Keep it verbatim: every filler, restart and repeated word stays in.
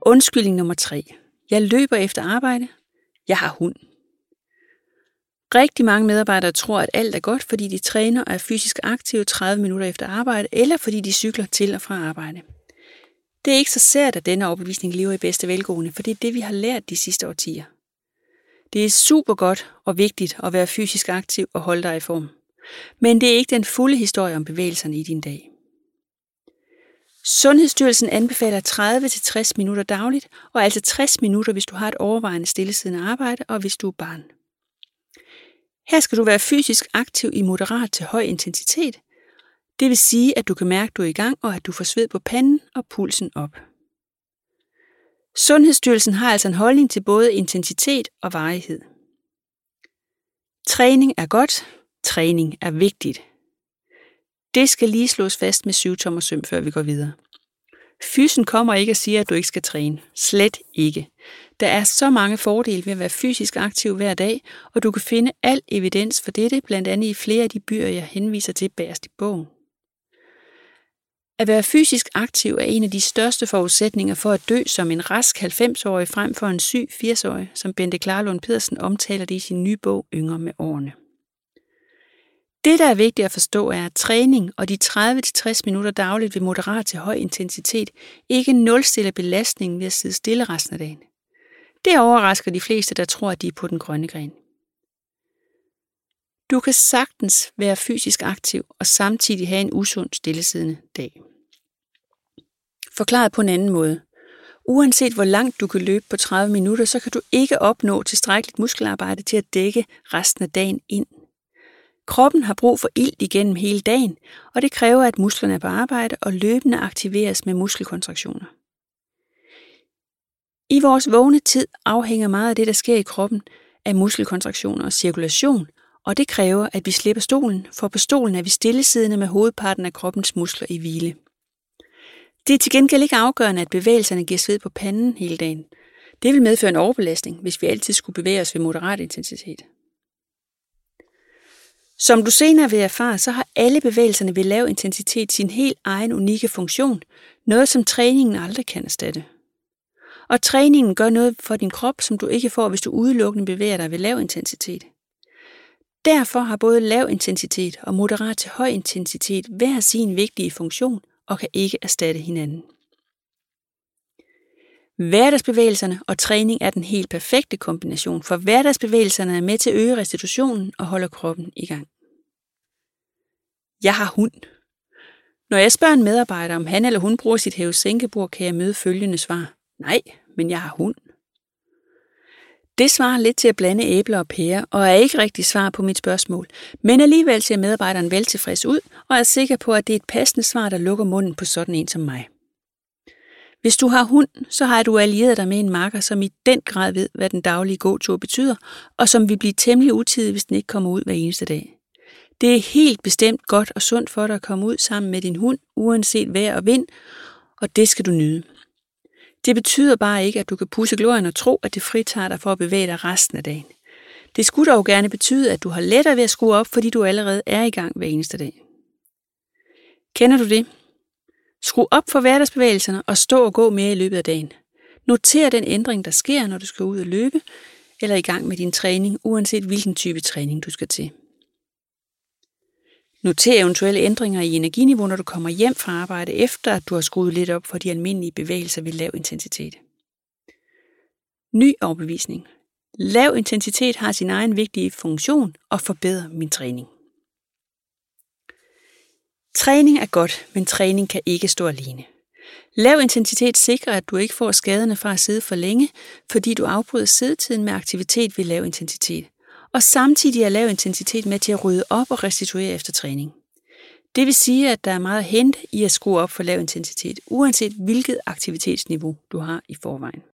Undskyldning nummer tre. Jeg løber efter arbejde. Jeg har hund. Rigtig mange medarbejdere tror, at alt er godt, fordi de træner og er fysisk aktive tredive minutter efter arbejde, eller fordi de cykler til og fra arbejde. Det er ikke så sært, at denne overbevisning lever i bedste velgående, for det er det, vi har lært de sidste årtier. Det er super godt og vigtigt at være fysisk aktiv og holde dig i form. Men det er ikke den fulde historie om bevægelserne i din dag. Sundhedsstyrelsen anbefaler tredive til tres minutter dagligt, og altså tres minutter, hvis du har et overvejende stillesiddende arbejde, og hvis du er barn. Her skal du være fysisk aktiv i moderat til høj intensitet. Det vil sige, at du kan mærke, at du er i gang, og at du får sved på panden og pulsen op. Sundhedsstyrelsen har altså en holdning til både intensitet og varighed. Træning er godt, træning er vigtigt. Det skal lige slås fast med syvtommer søm, før vi går videre. Fysen kommer ikke og siger, at du ikke skal træne. Slet ikke. Der er så mange fordele ved at være fysisk aktiv hver dag, og du kan finde al evidens for dette, blandt andet i flere af de bøger, jeg henviser til bagerst i bogen. At være fysisk aktiv er en af de største forudsætninger for at dø som en rask halvfems-årig frem for en syg firs-årig, som Bente Klarlund Pedersen omtaler det i sin nye bog Yngre med årene. Det, der er vigtigt at forstå, er, at træning og de tredive til tres minutter dagligt ved moderat til høj intensitet ikke nulstiller belastningen ved at sidde stille resten af dagen. Det overrasker de fleste, der tror, at de er på den grønne gren. Du kan sagtens være fysisk aktiv og samtidig have en usund stillesiddende dag. Forklaret på en anden måde. Uanset hvor langt du kan løbe på tredive minutter, så kan du ikke opnå tilstrækkeligt muskelarbejde til at dække resten af dagen ind. Kroppen har brug for ilt igennem hele dagen, og det kræver, at musklerne er på arbejde og løbende aktiveres med muskelkontraktioner. I vores vågne tid afhænger meget af det, der sker i kroppen, af muskelkontraktioner og cirkulation, og det kræver, at vi slipper stolen, for på stolen er vi stillesiddende med hovedparten af kroppens muskler i hvile. Det er til gengæld ikke afgørende, at bevægelserne giver sved på panden hele dagen. Det vil medføre en overbelastning, hvis vi altid skulle bevæge os ved moderat intensitet. Som du senere vil erfare, så har alle bevægelserne ved lav intensitet sin helt egen unikke funktion, noget som træningen aldrig kan erstatte. Og træningen gør noget for din krop, som du ikke får, hvis du udelukkende bevæger dig ved lav intensitet. Derfor har både lav intensitet og moderat til høj intensitet hver sin vigtige funktion og kan ikke erstatte hinanden. Hverdagsbevægelserne og træning er den helt perfekte kombination, for hverdagsbevægelserne er med til at øge restitutionen og holder kroppen i gang. Jeg har hund. Når jeg spørger en medarbejder, om han eller hun bruger sit hæve-sænke-bord, kan jeg møde følgende svar. Nej, men jeg har hund. Det svarer lidt til at blande æbler og pærer, og er ikke rigtig svar på mit spørgsmål, men alligevel ser medarbejderen vel tilfreds ud, og er sikker på, at det er et passende svar, der lukker munden på sådan en som mig. Hvis du har hund, så har du allieret dig med en makker, som i den grad ved, hvad den daglige gåtur betyder, og som vil blive temmelig utidig, hvis den ikke kommer ud hver eneste dag. Det er helt bestemt godt og sundt for dig at komme ud sammen med din hund, uanset vejr og vind, og det skal du nyde. Det betyder bare ikke, at du kan pudse glorien og tro, at det fritager dig for at bevæge dig resten af dagen. Det skulle dog gerne betyde, at du har lettere ved at skrue op, fordi du allerede er i gang hver eneste dag. Kender du det? Skru op for hverdagsbevægelserne og stå og gå mere i løbet af dagen. Noter den ændring, der sker, når du skal ud og løbe, eller i gang med din træning, uanset hvilken type træning du skal til. Noter eventuelle ændringer i energiniveau, når du kommer hjem fra arbejde, efter at du har skruet lidt op for de almindelige bevægelser ved lav intensitet. Ny overbevisning. Lav intensitet har sin egen vigtige funktion og forbedrer min træning. Træning er godt, men træning kan ikke stå alene. Lav intensitet sikrer, at du ikke får skaderne fra at sidde for længe, fordi du afbryder siddetiden med aktivitet ved lav intensitet. Og samtidig er lav intensitet med til at rydde op og restituere efter træning. Det vil sige, at der er meget at hente i at skrue op for lav intensitet, uanset hvilket aktivitetsniveau du har i forvejen.